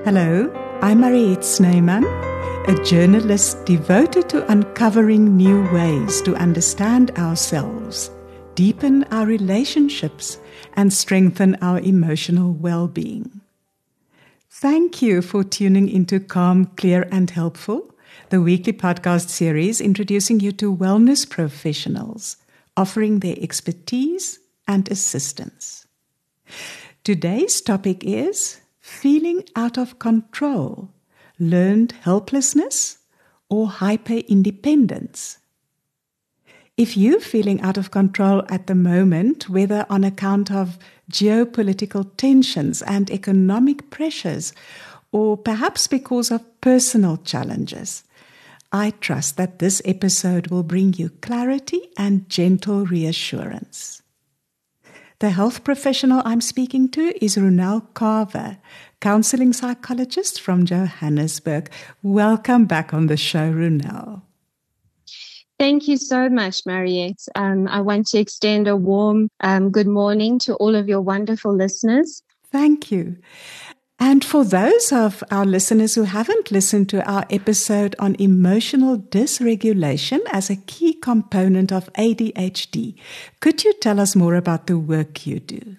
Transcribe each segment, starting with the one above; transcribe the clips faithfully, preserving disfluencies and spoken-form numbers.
Hello, I'm Mariette Snyman, a journalist devoted to uncovering new ways to understand ourselves, deepen our relationships, and strengthen our emotional well-being. Thank you for tuning into Calm, Clear and Helpful, the weekly podcast series introducing you to wellness professionals, offering their expertise and assistance. Today's topic is feeling out of control, learned helplessness, or hyper-independence. If you're feeling out of control at the moment, whether on account of geopolitical tensions and economic pressures, or perhaps because of personal challenges, I trust that this episode will bring you clarity and gentle reassurance. The health professional I'm speaking to is Ronelle Carver, counseling psychologist from Johannesburg. Welcome back on the show, Ronelle. Thank you so much, Mariette. Um, I want to extend a warm um, good morning to all of your wonderful listeners. Thank you. And for those of our listeners who haven't listened to our episode on emotional dysregulation as a key component of A D H D, could you tell us more about the work you do?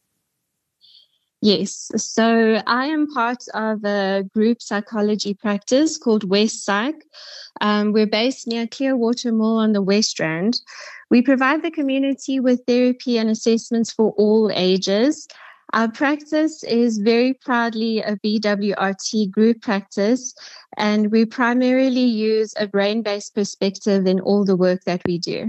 Yes, so I am part of a group psychology practice called West Psych. Um, we're based near Clearwater Mall on the West Rand. We provide the community with therapy and assessments for all ages. Our practice is very proudly a B W R T group practice, and we primarily use a brain-based perspective in all the work that we do.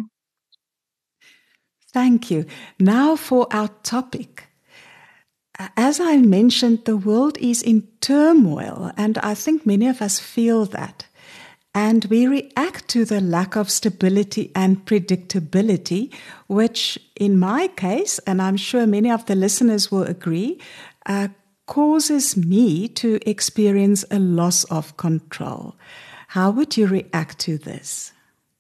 Thank you. Now for our topic. As I mentioned, the world is in turmoil, and I think many of us feel that. And we react to the lack of stability and predictability, which in my case, and I'm sure many of the listeners will agree, uh, causes me to experience a loss of control. How would you react to this?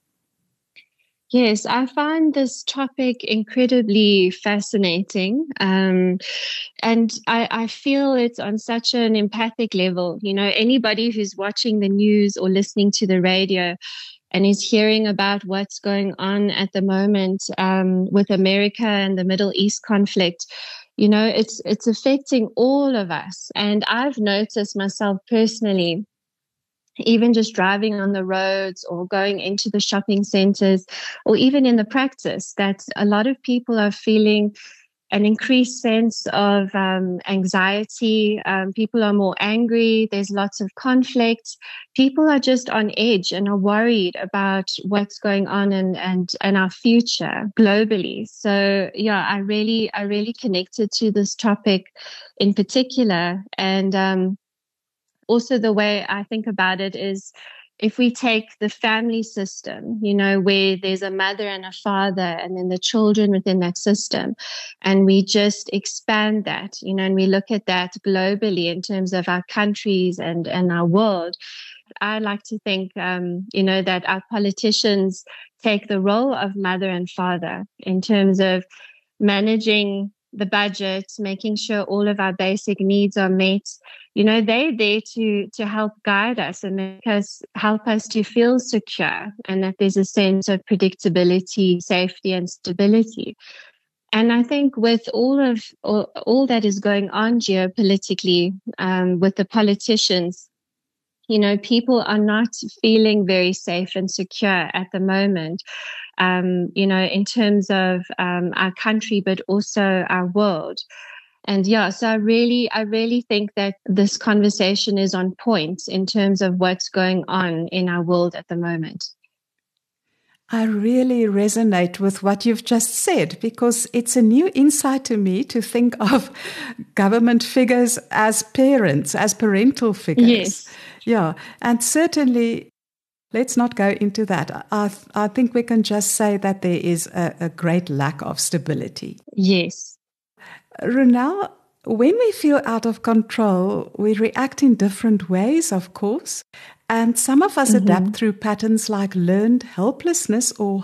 Yes, I find this topic incredibly fascinating. Um, and I, I feel it's on such an empathic level. You know, anybody who's watching the news or listening to the radio and is hearing about what's going on at the moment um, with America and the Middle East conflict, you know, it's it's affecting all of us. And I've noticed myself personally, even just driving on the roads or going into the shopping centers, or even in the practice, that a lot of people are feeling an increased sense of um, anxiety. Um, people are more angry. There's lots of conflict. People are just on edge and are worried about what's going on and and and our future globally. So yeah, I really I really connected to this topic in particular. And um, also the way I think about it is, if we take the family system, you know, where there's a mother and a father and then the children within that system, and we just expand that, you know, and we look at that globally in terms of our countries and, and our world, I like to think, um, you know, that our politicians take the role of mother and father in terms of managing the budget, making sure all of our basic needs are met. You know, they're there to to help guide us and make us help us to feel secure, and that there's a sense of predictability, safety, and stability. And I think with all of all, all that is going on geopolitically, um, with the politicians, you know, people are not feeling very safe and secure at the moment. Um, you know, in terms of um, our country, but also our world. And yeah, so I really, I really think that this conversation is on point in terms of what's going on in our world at the moment. I really resonate with what you've just said, because it's a new insight to me to think of government figures as parents, as parental figures. Yes. Yeah, and certainly, let's not go into that. I, I think we can just say that there is a, a great lack of stability. Yes. Ronelle, when we feel out of control, we react in different ways, of course. And some of us mm-hmm. adapt through patterns like learned helplessness or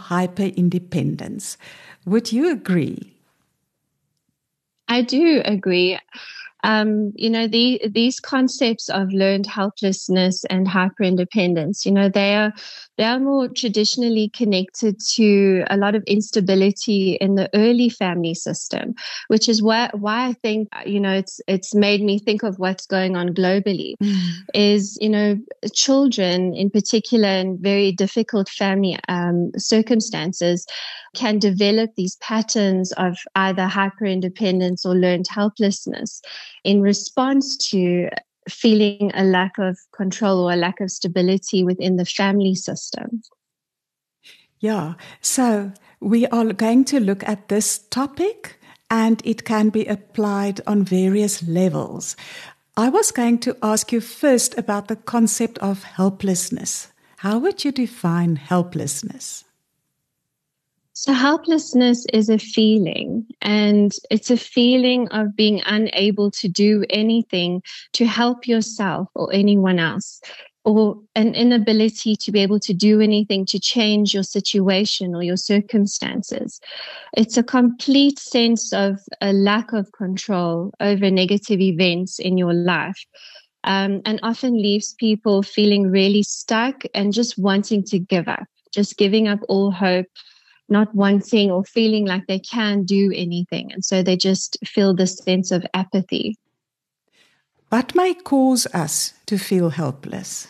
hyper-independence. Would you agree? I do agree. Um, you know, the, these concepts of learned helplessness and hyperindependence, you know, they are, they are more traditionally connected to a lot of instability in the early family system, which is why, why I think, you know, it's, it's made me think of what's going on globally mm. is, you know, children in particular in very difficult family um, circumstances can develop these patterns of either hyperindependence or learned helplessness in response to feeling a lack of control or a lack of stability within the family system. Yeah, so we are going to look at this topic, and it can be applied on various levels. I was going to ask you first about the concept of helplessness. How would you define helplessness? So helplessness is a feeling, and it's a feeling of being unable to do anything to help yourself or anyone else, or an inability to be able to do anything to change your situation or your circumstances. It's a complete sense of a lack of control over negative events in your life, um, and often leaves people feeling really stuck and just wanting to give up, just giving up all hope, not wanting or feeling like they can do anything. And so they just feel this sense of apathy. What may cause us to feel helpless?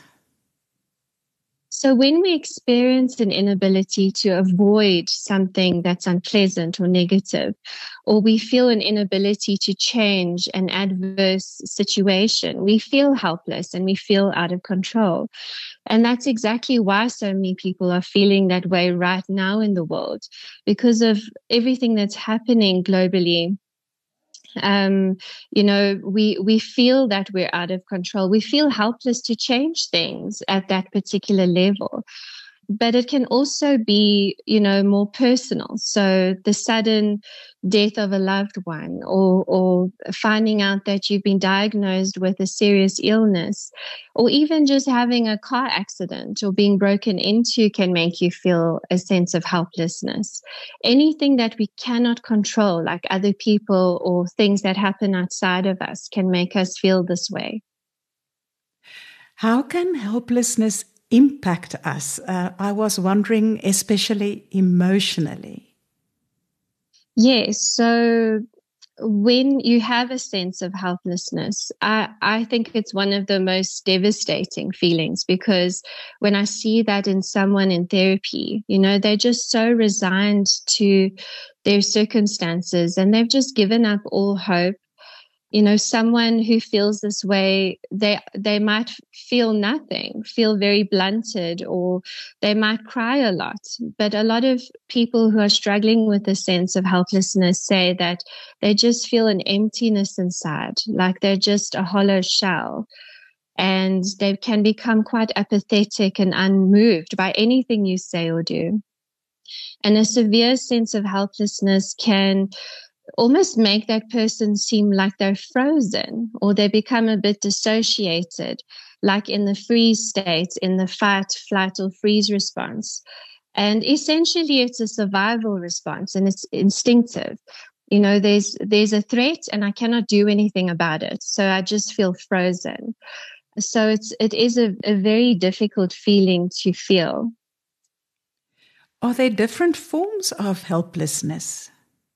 So when we experience an inability to avoid something that's unpleasant or negative, or we feel an inability to change an adverse situation, we feel helpless and we feel out of control. And that's exactly why so many people are feeling that way right now in the world, because of everything that's happening globally. Um, you know, we, we feel that we're out of control. We feel helpless to change things at that particular level. But it can also be, you know, more personal. So the sudden death of a loved one, or, or finding out that you've been diagnosed with a serious illness, or even just having a car accident or being broken into can make you feel a sense of helplessness. Anything that we cannot control, like other people or things that happen outside of us, can make us feel this way. How can helplessness impact us? Uh, I was wondering, especially emotionally. Yes. So when you have a sense of helplessness, I, I think it's one of the most devastating feelings, because when I see that in someone in therapy, you know, they're just so resigned to their circumstances and they've just given up all hope. You know, someone who feels this way, they they might feel nothing, feel very blunted, or they might cry a lot. But a lot of people who are struggling with a sense of helplessness say that they just feel an emptiness inside, like they're just a hollow shell. And they can become quite apathetic and unmoved by anything you say or do. And a severe sense of helplessness can almost make that person seem like they're frozen, or they become a bit dissociated, like in the freeze state, in the fight, flight, or freeze response. And essentially it's a survival response, and it's instinctive. You know, there's there's a threat and I cannot do anything about it. So I just feel frozen. So it's it is a, a very difficult feeling to feel. Are there different forms of helplessness?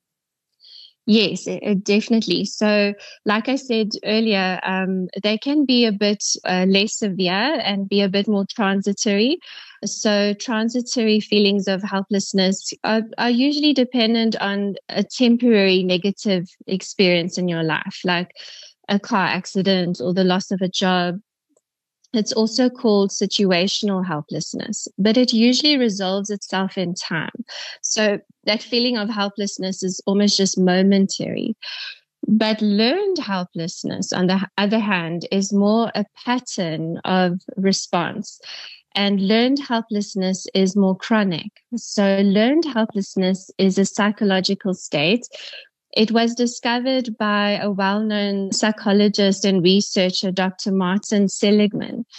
Yes, it, definitely. So, like I said earlier, um, they can be a bit uh, less severe and be a bit more transitory. So, transitory feelings of helplessness are, are usually dependent on a temporary negative experience in your life, like a car accident or the loss of a job. It's also called situational helplessness, but it usually resolves itself in time. So that feeling of helplessness is almost just momentary. But learned helplessness, on the other hand, is more a pattern of response. And learned helplessness is more chronic. So learned helplessness is a psychological state. It was discovered by a well-known psychologist and researcher, Doctor Martin Seligman.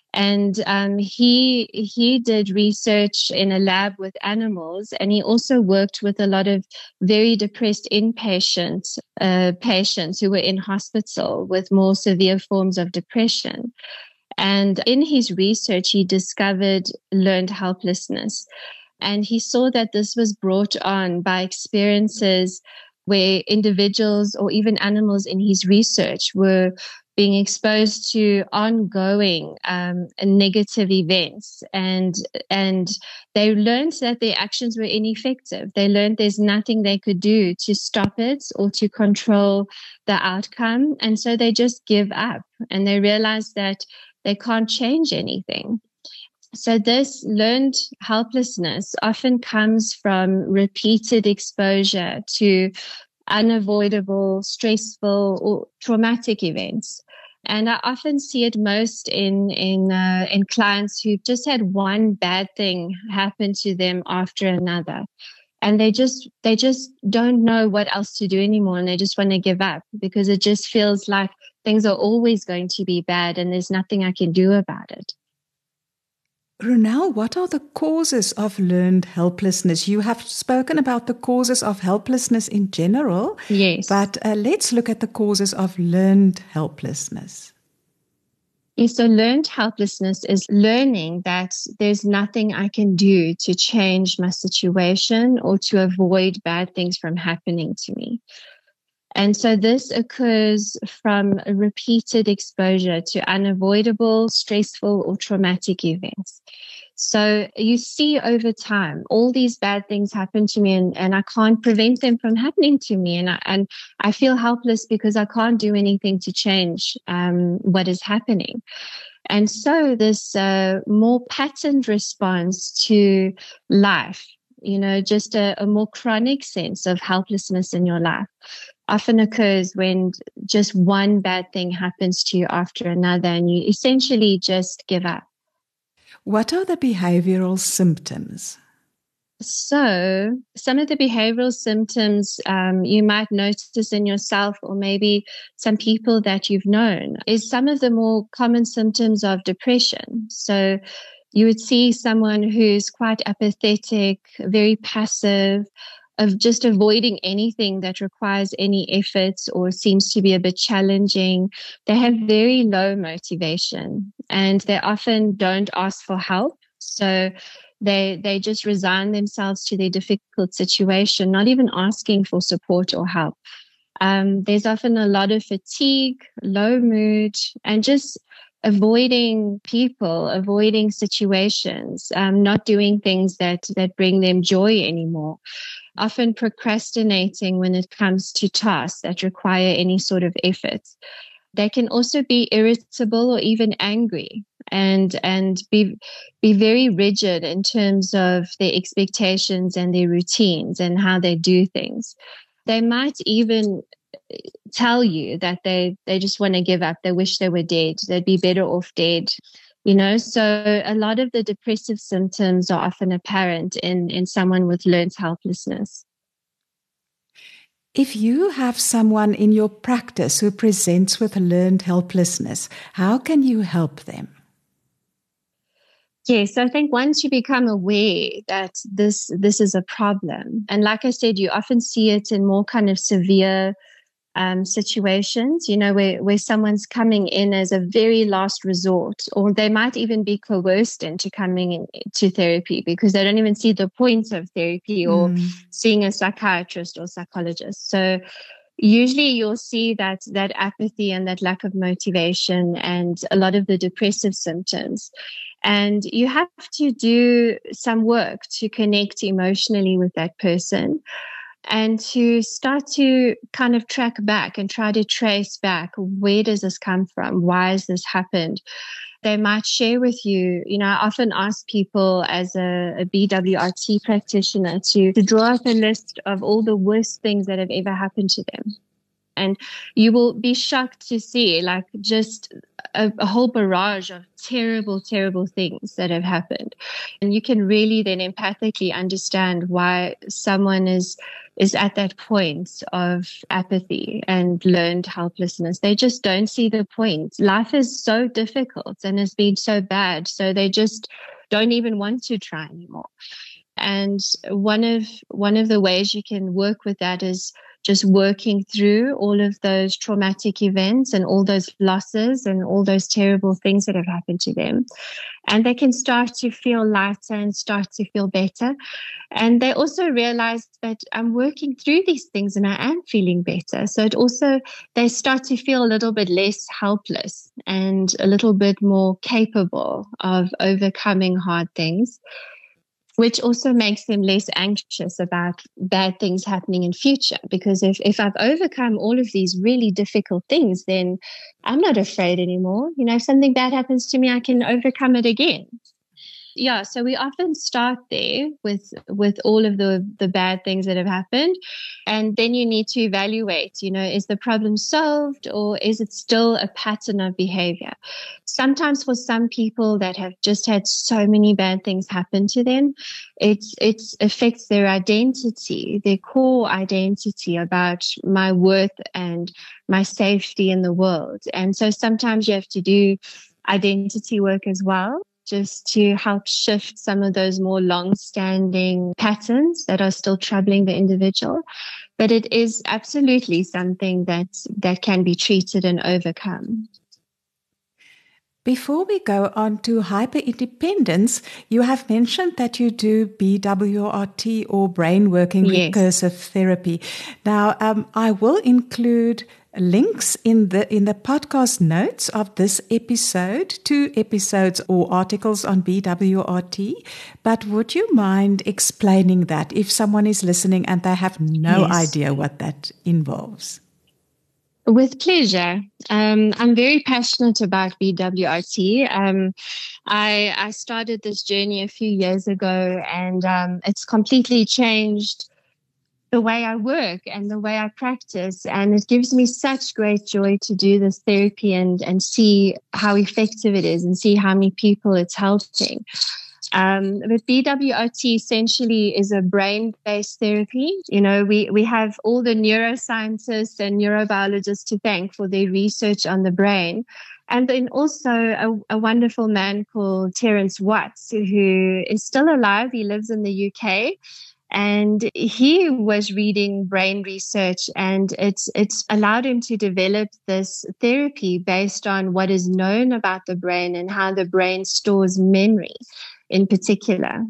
And um, he he did research in a lab with animals, and he also worked with a lot of very depressed inpatient uh, patients who were in hospital with more severe forms of depression. And in his research, he discovered learned helplessness. And he saw that this was brought on by experiences where individuals or even animals in his research were being exposed to ongoing um, negative events, and and they learned that their actions were ineffective. They learned there's nothing they could do to stop it or to control the outcome, and so they just give up, and they realize that they can't change anything. So this learned helplessness often comes from repeated exposure to unavoidable, stressful, or traumatic events. And I often see it most in in uh, in clients who've just had one bad thing happen to them after another, and they just they just don't know what else to do anymore, and they just want to give up because it just feels like things are always going to be bad, and there's nothing I can do about it. Ronelle, what are the causes of learned helplessness? You have spoken about the causes of helplessness in general. Yes. But uh, let's look at the causes of learned helplessness. Yes, so learned helplessness is learning that there's nothing I can do to change my situation or to avoid bad things from happening to me. And so this occurs from a repeated exposure to unavoidable, stressful, or traumatic events. So you see over time, all these bad things happen to me, and, and I can't prevent them from happening to me. And I, and I feel helpless because I can't do anything to change um, what is happening. And so this uh, more patterned response to life, you know, just a, a more chronic sense of helplessness in your life, often occurs when just one bad thing happens to you after another, and you essentially just give up. What are the behavioral symptoms? So some of the behavioral symptoms um, you might notice in yourself, or maybe some people that you've known, is some of the more common symptoms of depression. So you would see someone who's quite apathetic, very passive, of just avoiding anything that requires any effort or seems to be a bit challenging. They have very low motivation, and they often don't ask for help. So they they just resign themselves to their difficult situation, not even asking for support or help. Um, there's often a lot of fatigue, low mood, and just avoiding people, avoiding situations, um, not doing things that that bring them joy anymore. Often procrastinating when it comes to tasks that require any sort of effort. They can also be irritable or even angry, and and be be very rigid in terms of their expectations and their routines and how they do things. They might even tell you that they, they just want to give up. They wish they were dead. They'd be better off dead. You know, so a lot of the depressive symptoms are often apparent in, in someone with learned helplessness. If you have someone in your practice who presents with learned helplessness, how can you help them? Yes, I think once you become aware that this this is a problem, and like I said, you often see it in more kind of severe Um, situations, you know, where, where someone's coming in as a very last resort, or they might even be coerced into coming in, to therapy because they don't even see the point of therapy or mm. seeing a psychiatrist or psychologist. So usually you'll see that that apathy and that lack of motivation and a lot of the depressive symptoms. And you have to do some work to connect emotionally with that person, and to start to kind of track back and try to trace back, where does this come from? Why has this happened? They might share with you, you know, I often ask people as a, a B W R T practitioner to, to draw up a list of all the worst things that have ever happened to them. And you will be shocked to see like just a, a whole barrage of terrible, terrible things that have happened. And you can really then empathically understand why someone is is at that point of apathy and learned helplessness. They just don't see the point. Life is so difficult and has been so bad, so they just don't even want to try anymore. And one of one of the ways you can work with that is just working through all of those traumatic events and all those losses and all those terrible things that have happened to them. And they can start to feel lighter and start to feel better. And they also realize that I'm working through these things and I am feeling better. So it also, they start to feel a little bit less helpless and a little bit more capable of overcoming hard things, which also makes them less anxious about bad things happening in future. Because if, if I've overcome all of these really difficult things, then I'm not afraid anymore. You know, if something bad happens to me, I can overcome it again. Yeah, so we often start there with with all of the, the bad things that have happened. And then you need to evaluate, you know, is the problem solved or is it still a pattern of behavior? Sometimes for some people that have just had so many bad things happen to them, it's it affects their identity, their core identity about my worth and my safety in the world. And so sometimes you have to do identity work as well, just to help shift some of those more long-standing patterns that are still troubling the individual. But it is absolutely something that that can be treated and overcome. Before we go on to hyper-independence, you have mentioned that you do B W R T or brain working Yes. recursive therapy. Now, um, I will include links in the in the podcast notes of this episode to episodes or articles on B W R T. But would you mind explaining that if someone is listening and they have no Yes. idea what that involves? With pleasure. Um, I'm very passionate about B W R T. Um, I, I started this journey a few years ago, and um, it's completely changed the way I work and the way I practice. And it gives me such great joy to do this therapy and, and see how effective it is and see how many people it's helping. Um, but B W R T essentially is a brain-based therapy. You know, we, we have all the neuroscientists and neurobiologists to thank for their research on the brain. And then also a, a wonderful man called Terence Watts, who is still alive. He lives in the U K. And he was reading brain research, and it's it's allowed him to develop this therapy based on what is known about the brain and how the brain stores memory in particular.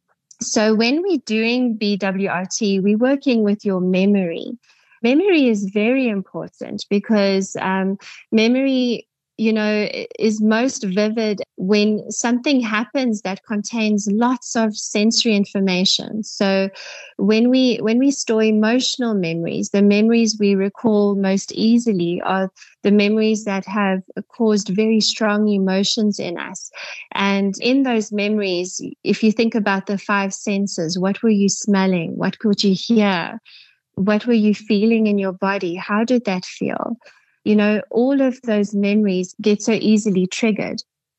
So when we're doing B W R T, we're working with your memory. Memory is very important because um, memory, you know, is most vivid when something happens that contains lots of sensory information. So when we when we store emotional memories, the memories we recall most easily are the memories that have caused very strong emotions in us. And in those memories, if you think about the five senses, what were you smelling? What could you hear? What were you feeling in your body? How did that feel? You know, all of those memories get so easily triggered.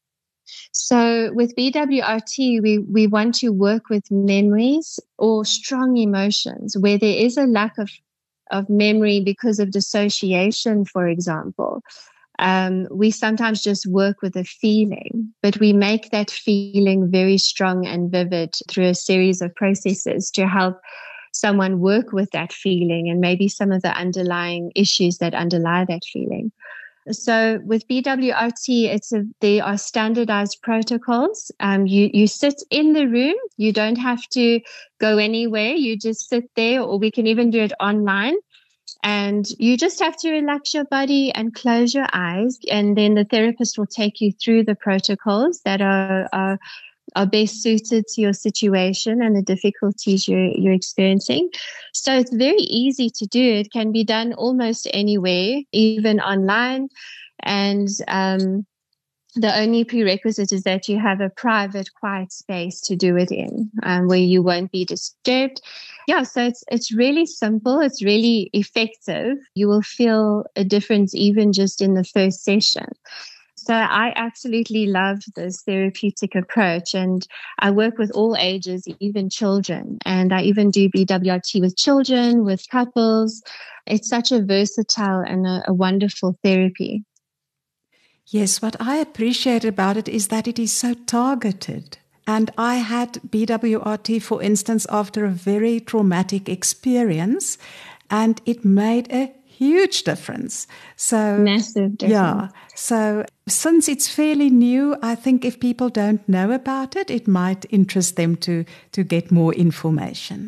So with B W R T, we, we want to work with memories or strong emotions where there is a lack of, of memory because of dissociation, for example. Um, we sometimes just work with a feeling, but we make that feeling very strong and vivid through a series of processes to help someone work with that feeling and maybe some of the underlying issues that underlie that feeling. So with B W R T, it's a, they are standardized protocols. Um, you, you sit in the room. You don't have to go anywhere. You just sit there, or we can even do it online. And you just have to relax your body and close your eyes. And then the therapist will take you through the protocols that are, are are best suited to your situation and the difficulties you're, you're experiencing. So it's very easy to do. It can be done almost anywhere, even online. And um, the only prerequisite is that you have a private, quiet space to do it in, um, where you won't be disturbed. Yeah, so it's it's really simple. It's really effective. You will feel a difference even just in the first session. So I absolutely love this therapeutic approach, and I work with all ages, even children, and I even do B W R T with children, with couples. It's such a versatile and a, a wonderful therapy. Yes, what I appreciate about it is that it is so targeted. And I had B W R T, for instance, after a very traumatic experience, and it made a huge difference. So, massive difference. Yeah. So, since it's fairly new, I think if people don't know about it, it might interest them to, to get more information.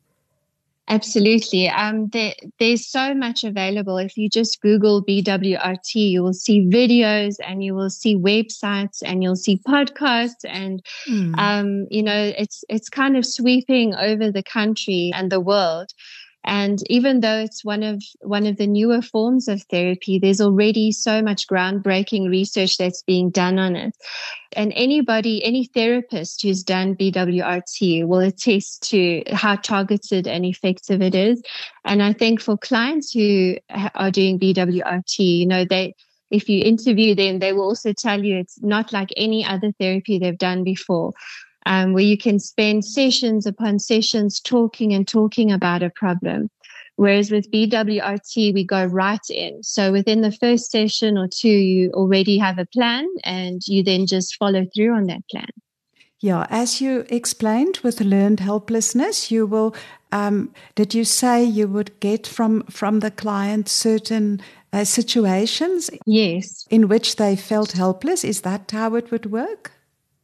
Absolutely. Um, there, there's so much available. If you just Google B W R T, you will see videos and you will see websites and you'll see podcasts. And, mm. um, you know, it's it's kind of sweeping over the country and the world. And even though it's one of one of the newer forms of therapy, there's already so much groundbreaking research that's being done on it. And anybody, any therapist who's done B W R T will attest to how targeted and effective it is. And I think for clients who are doing B W R T, you know, they, if you interview them, they will also tell you it's not like any other therapy they've done before. Um, where you can spend sessions upon sessions talking and talking about a problem. Whereas with B W R T, we go right in. So within the first session or two, you already have a plan and you then just follow through on that plan. Yeah, as you explained with learned helplessness, you will, um, did you say you would get from, from the client certain uh, situations? Yes. In which they felt helpless? Is that how it would work?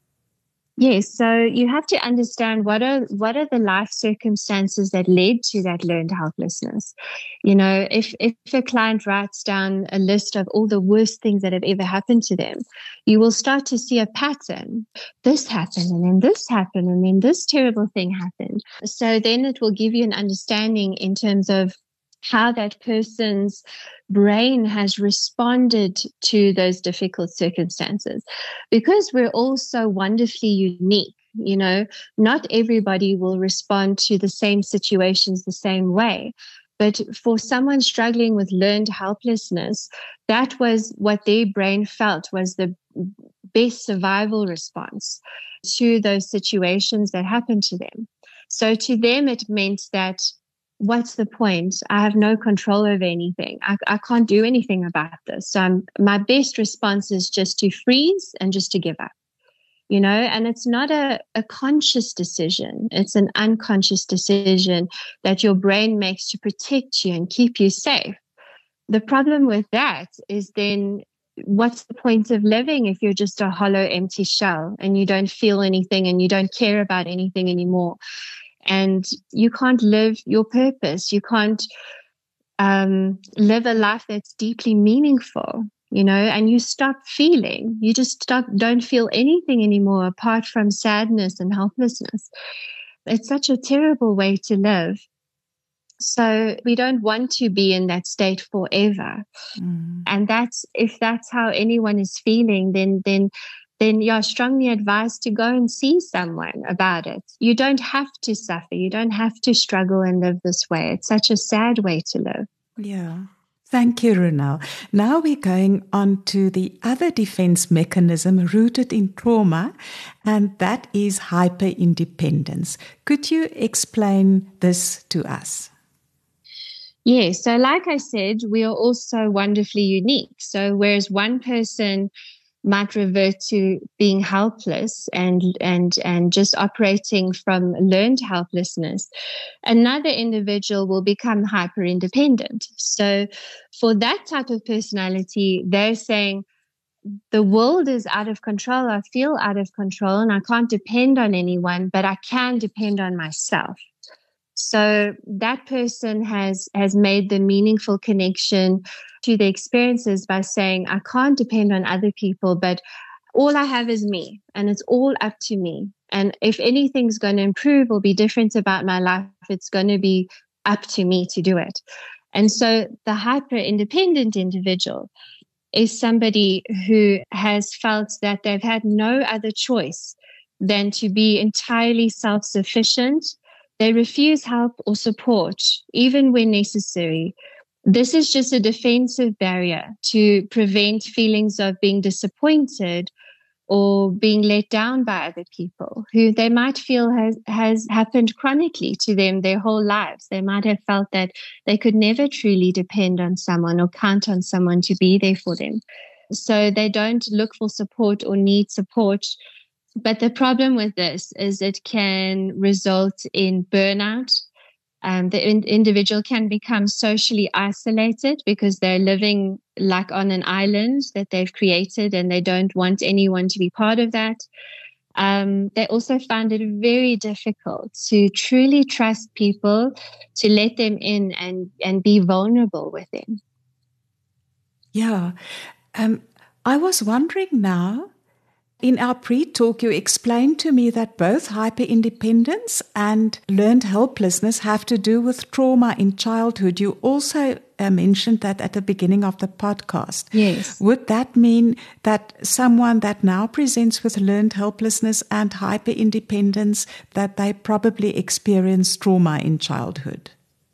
Yes, so you have to understand what are what are the life circumstances that led to that learned helplessness. You know, if if a client writes down a list of all the worst things that have ever happened to them, you will start to see a pattern. This happened, and then this happened, and then this terrible thing happened. So then it will give you an understanding in terms of how that person's brain has responded to those difficult circumstances. Because we're all so wonderfully unique, you know, not everybody will respond to the same situations the same way. But for someone struggling with learned helplessness, that was what their brain felt was the best survival response to those situations that happened to them. So to them, it meant that, what's the point? I have no control over anything. I, I can't do anything about this. So I'm, my best response is just to freeze and just to give up, you know, and it's not a, a conscious decision. It's an unconscious decision that your brain makes to protect you and keep you safe. The problem with that is then what's the point of living if you're just a hollow, empty shell and you don't feel anything and you don't care about anything anymore? And you can't live your purpose. You can't um, live a life that's deeply meaningful, you know, and you stop feeling. You just stop, don't feel anything anymore apart from sadness and helplessness. It's such a terrible way to live. So we don't want to be in that state forever. Mm. And that's, if that's how anyone is feeling, then, then, then you're strongly advised to go and see someone about it. You don't have to suffer. You don't have to struggle and live this way. It's such a sad way to live. Yeah. Thank you, Ronelle. Now we're going on to the other defense mechanism rooted in trauma, and that is hyper-independence. Could you explain this to us? Yes. So like I said, we are also wonderfully unique. So whereas one person might revert to being helpless and and and just operating from learned helplessness, another individual will become hyper independent. So for that type of personality, they're saying the world is out of control. I feel out of control and I can't depend on anyone, but I can depend on myself. So that person has has made the meaningful connection to the experiences by saying, I can't depend on other people, but all I have is me, and it's all up to me. And if anything's going to improve or be different about my life, it's going to be up to me to do it. And so the hyper-independent individual is somebody who has felt that they've had no other choice than to be entirely self-sufficient. They refuse help or support, even when necessary. this is just a defensive barrier to prevent feelings of being disappointed or being let down by other people who they might feel has, has happened chronically to them their whole lives. They might have felt that they could never truly depend on someone or count on someone to be there for them. So they don't look for support or need support. But the problem with this is it can result in burnout. Um, the in- individual can become socially isolated because they're living like on an island that they've created and they don't want anyone to be part of that. Um, they also find it very difficult to truly trust people, to let them in and, and be vulnerable with them. Yeah. Um, I was wondering now, in our pre-talk, you explained to me that both hyper-independence and learned helplessness have to do with trauma in childhood. You also uh, mentioned that at the beginning of the podcast. Yes. Would that mean that someone that now presents with learned helplessness and hyper-independence, that they probably experienced trauma in childhood?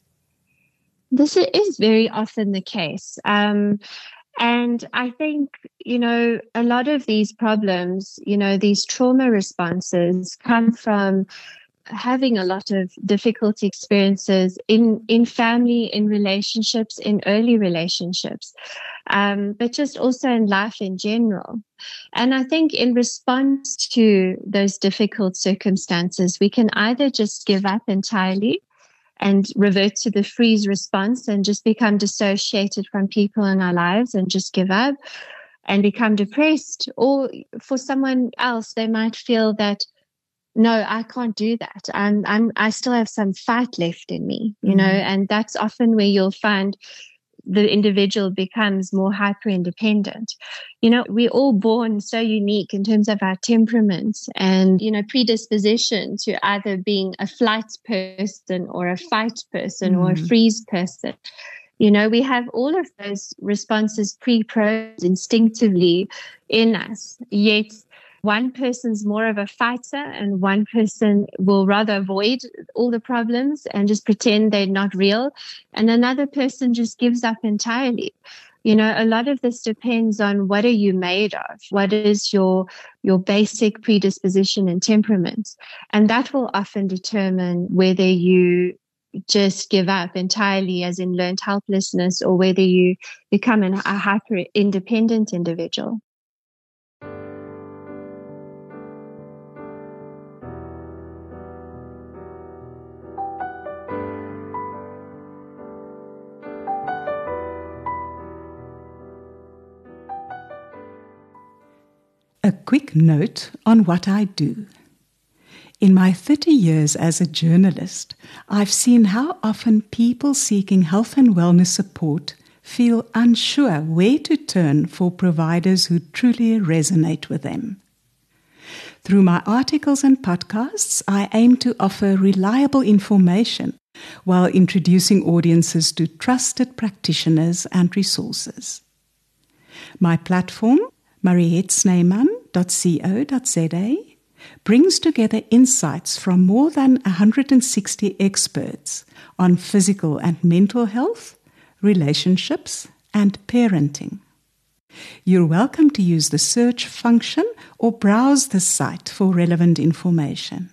This is very often the case. Um, And I think, you know, a lot of these problems, you know, these trauma responses come from having a lot of difficult experiences in, in family, in relationships, in early relationships, um, but just also in life in general. And I think in response to those difficult circumstances, we can either just give up entirely and revert to the freeze response and just become dissociated from people in our lives and just give up and become depressed. Or for someone else, they might feel that, no, I can't do that. I'm, I'm, I still have some fight left in me, you mm-hmm. know, and that's often where you'll find the individual becomes more hyper independent. You know, we're all born so unique in terms of our temperaments and, you know, predisposition to either being a flight person or a fight person mm. or a freeze person. You know, we have all of those responses pre-programmed instinctively in us, yet one person's more of a fighter and one person will rather avoid all the problems and just pretend they're not real. And another person just gives up entirely. You know, a lot of this depends on what are you made of? What is your, your basic predisposition and temperament? And that will often determine whether you just give up entirely, as in learned helplessness, or whether you become an, a hyper independent individual. A quick note on what I do. In my thirty years as a journalist, I've seen how often people seeking health and wellness support feel unsure where to turn for providers who truly resonate with them. Through my articles and podcasts, I aim to offer reliable information while introducing audiences to trusted practitioners and resources. My platform, mariette snyman dot co dot za, brings together insights from more than one hundred sixty experts on physical and mental health, relationships, and parenting. You're welcome to use the search function or browse the site for relevant information.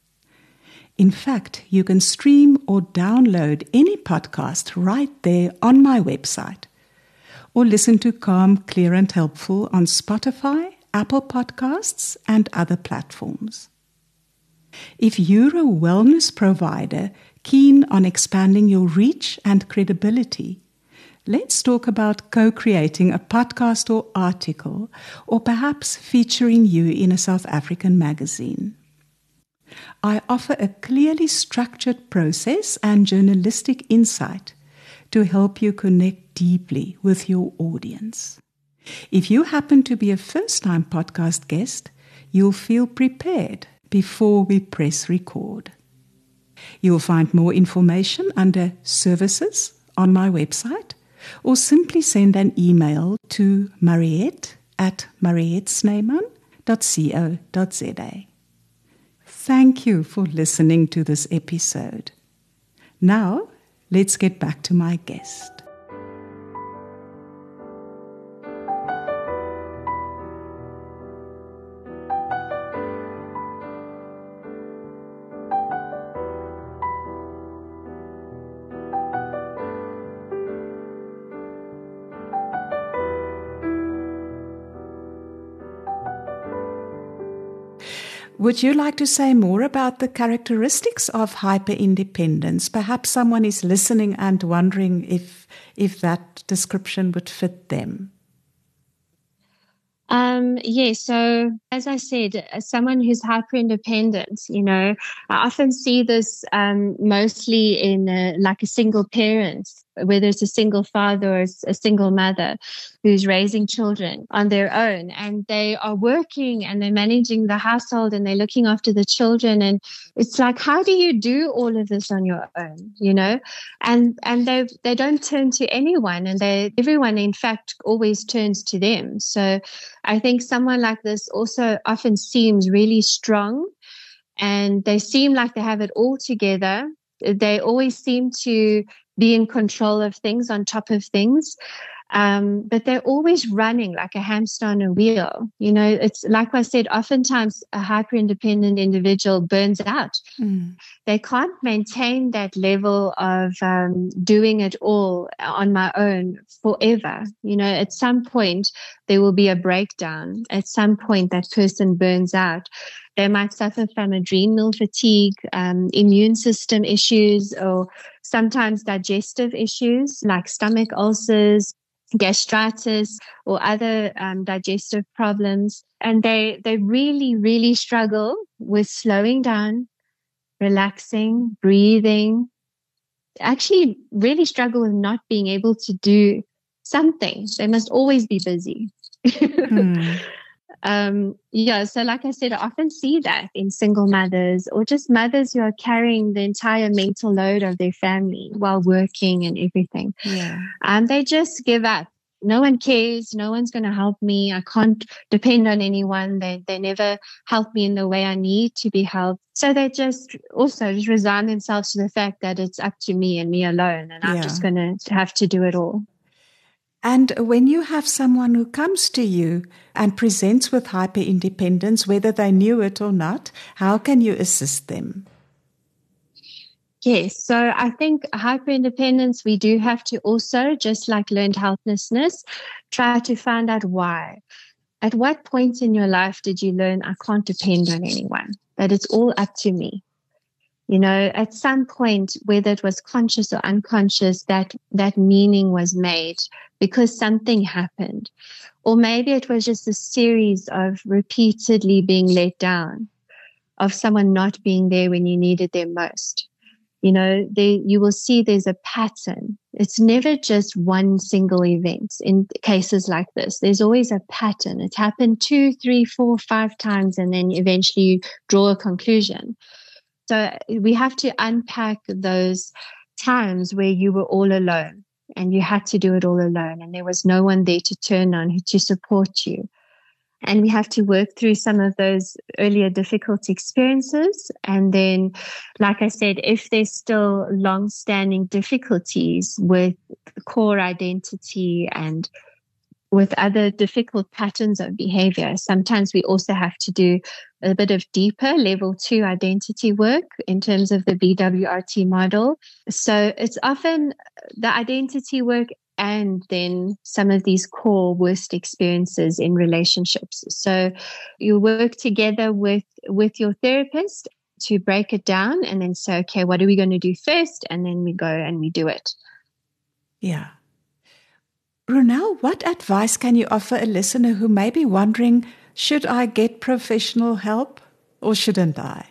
In fact, you can stream or download any podcast right there on my website, or listen to Calm, Clear and Helpful on Spotify, Apple Podcasts, and other platforms. If you're a wellness provider keen on expanding your reach and credibility, let's talk about co-creating a podcast or article, or perhaps featuring you in a South African magazine. I offer a clearly structured process and journalistic insight to help you connect deeply with your audience. If you happen to be a first-time podcast guest, you'll feel prepared before we press record. You'll find more information under Services on my website, or simply send an email to mariette at mariette snyman dot co dot za. Thank you for listening to this episode. Now, let's get back to my guest. Would you like to say more about the characteristics of hyperindependence? Perhaps someone is listening and wondering if if that description would fit them. Um, yeah, so as I said, as someone who's hyper independent, you know, I often see this um, mostly in a, like a single parent, whether it's a single father or a single mother who's raising children on their own, and they are working and they're managing the household and they're looking after the children. And it's like, how do you do all of this on your own, you know? And and they they don't turn to anyone, and they everyone, in fact, always turns to them. So I think someone like this also often seems really strong, and they seem like they have it all together. They always seem to be in control of things, on top of things. Um, but they're always running like a hamster on a wheel. You know, it's like I said, oftentimes a hyper-independent individual burns out. Mm. They can't maintain that level of um, doing it all on my own forever. You know, at some point there will be a breakdown. At some point that person burns out. They might suffer from adrenal fatigue, um, immune system issues, or sometimes digestive issues like stomach ulcers, gastritis, or other um, digestive problems. And they, they really, really struggle with slowing down, relaxing, breathing, actually really struggle with not being able to do something. They must always be busy. Hmm. Um, yeah, so like I said, I often see that in single mothers or just mothers who are carrying the entire mental load of their family while working and everything. Yeah. Um, they just give up. No one cares. No one's going to help me. I can't depend on anyone. They they never help me in the way I need to be helped. So they just also just resign themselves to the fact that it's up to me and me alone, and yeah. I'm just going to have to do it all. And when you have someone who comes to you and presents with hyper-independence, whether they knew it or not, how can you assist them? Yes, so I think hyper-independence, we do have to also, just like learned helplessness, try to find out why. At what point in your life did you learn I can't depend on anyone, that it's all up to me? You know, at some point, whether it was conscious or unconscious, that, that meaning was made because something happened. Or maybe it was just a series of repeatedly being let down, of someone not being there when you needed them most. You know, they, you will see there's a pattern. It's never just one single event in cases like this. There's always a pattern. It happened two, three, four, five times, and then eventually you draw a conclusion. So we have to unpack those times where you were all alone and you had to do it all alone and there was no one there to turn on to support you. And we have to work through some of those earlier difficult experiences. And then, like I said, if there's still long-standing difficulties with core identity and with other difficult patterns of behavior, sometimes we also have to do a bit of deeper level two identity work in terms of the B W R T model. So it's often the identity work and then some of these core worst experiences in relationships. So you work together with, with your therapist to break it down and then say, okay, what are we going to do first? And then we go and we do it. Yeah. Ronelle, what advice can you offer a listener who may be wondering, should I get professional help or shouldn't I?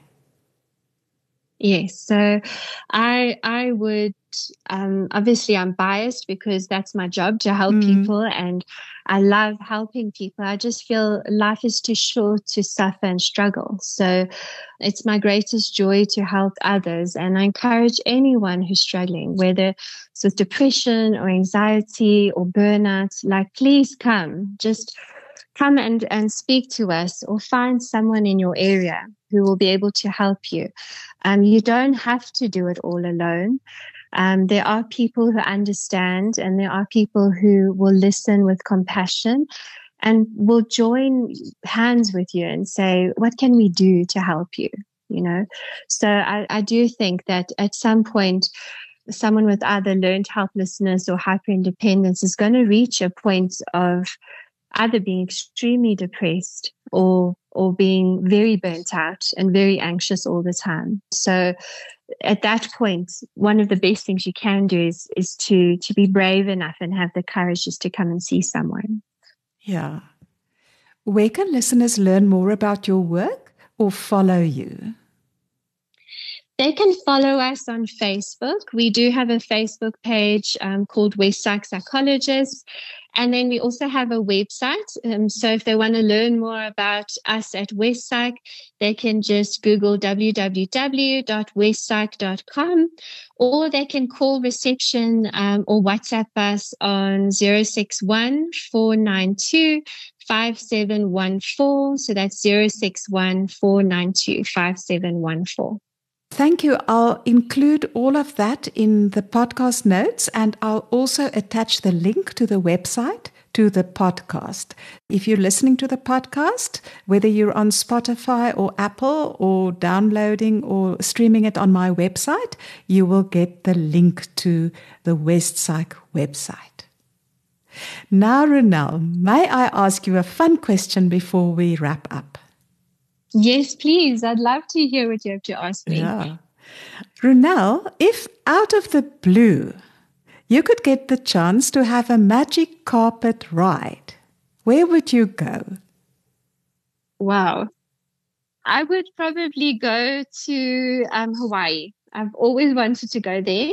Yes, so I I would, um, obviously I'm biased because that's my job to help mm. people and I love helping people. I just feel life is too short to suffer and struggle. So it's my greatest joy to help others. And I encourage anyone who's struggling, whether it's with depression or anxiety or burnout, like please come, just come and, and speak to us or find someone in your area who will be able to help you. Um, you don't have to do it all alone. Um, there are people who understand and there are people who will listen with compassion and will join hands with you and say, what can we do to help you? You know, so I, I do think that at some point, someone with either learned helplessness or hyperindependence is going to reach a point of either being extremely depressed or or being very burnt out and very anxious all the time. So at that point, one of the best things you can do is is to to be brave enough and have the courage just to come and see someone. Yeah. Where can listeners learn more about your work or follow you? They can follow us on Facebook. We do have a Facebook page um, called Westside Psychologists. And then we also have a website. Um, so if they want to learn more about us at Westside, they can just Google w w w dot westside dot com, or they can call reception um, or WhatsApp us on zero six one, four nine two, five seven one four. So that's zero six one, four nine two, five seven one four. Thank you. I'll include all of that in the podcast notes, and I'll also attach the link to the website to the podcast. If you're listening to the podcast, whether you're on Spotify or Apple or downloading or streaming it on my website, you will get the link to the Westside website. Now, Ronelle, may I ask you a fun question before we wrap up? Yes, please. I'd love to hear what you have to ask me. Yeah. Ronelle, if out of the blue you could get the chance to have a magic carpet ride, where would you go? Wow. I would probably go to um, Hawaii. I've always wanted to go there.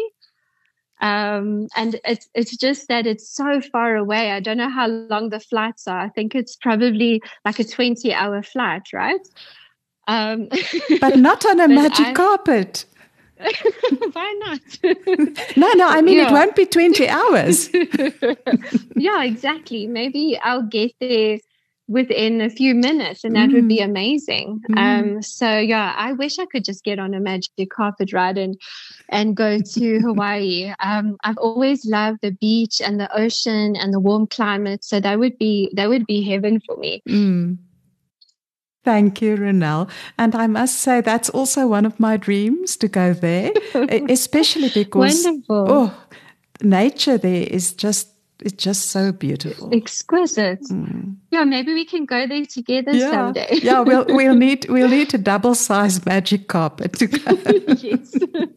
Um, and it's it's just that it's so far away. I don't know how long the flights are. I think it's probably like a twenty-hour flight, right? Um, but not on a magic I, carpet. Why not? no, no, I mean, yeah. It won't be twenty hours. Yeah, exactly. Maybe I'll get there within a few minutes, and that mm. would be amazing. Mm. Um, so yeah, I wish I could just get on a magic carpet ride and and go to Hawaii. Um, I've always loved the beach and the ocean and the warm climate, so that would be that would be heaven for me. Mm. Thank you, Ronelle. And I must say that's also one of my dreams, to go there, especially because Wonderful. oh, nature there is just It's just so beautiful. Exquisite. Mm. Yeah, maybe we can go there together yeah. someday. yeah, we'll we'll need we'll need a double size magic carpet to go. Yes.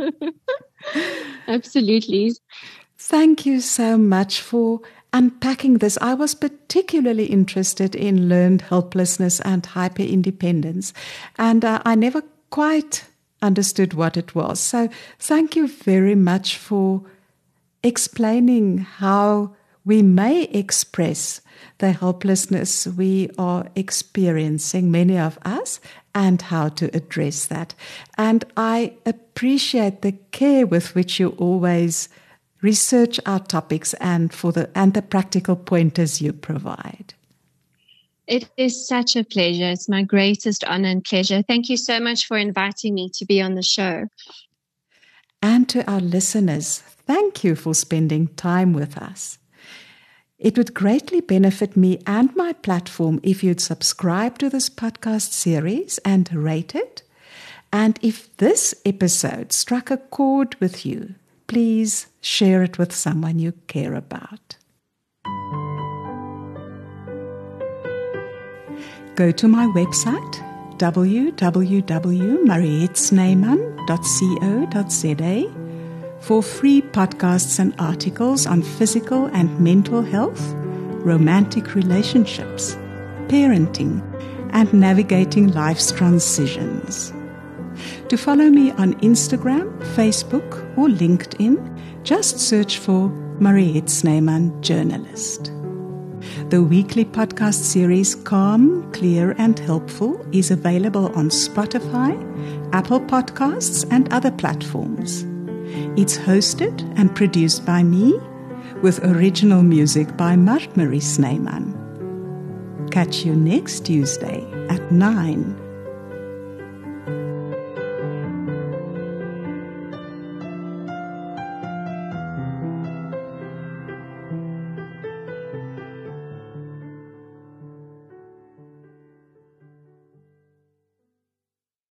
Absolutely. Thank you so much for unpacking this. I was particularly interested in learned helplessness and hyper-independence, and uh, I never quite understood what it was. So thank you very much for explaining how we may express the helplessness we are experiencing, many of us, and how to address that. And I appreciate the care with which you always research our topics and for the and the practical pointers you provide. It is such a pleasure. It's my greatest honor and pleasure. Thank you so much for inviting me to be on the show. And to our listeners, thank you for spending time with us. It would greatly benefit me and my platform if you'd subscribe to this podcast series and rate it. And if this episode struck a chord with you, please share it with someone you care about. Go to my website, w w w dot mariette snyman dot co dot z a, for free podcasts and articles on physical and mental health, romantic relationships, parenting, and navigating life's transitions. To follow me on Instagram, Facebook, or LinkedIn, just search for Mariette Snyman Journalist. The weekly podcast series Calm, Clear and Helpful is available on Spotify, Apple Podcasts, and other platforms. It's hosted and produced by me, with original music by Mart Marie Snyman. Catch you next Tuesday at nine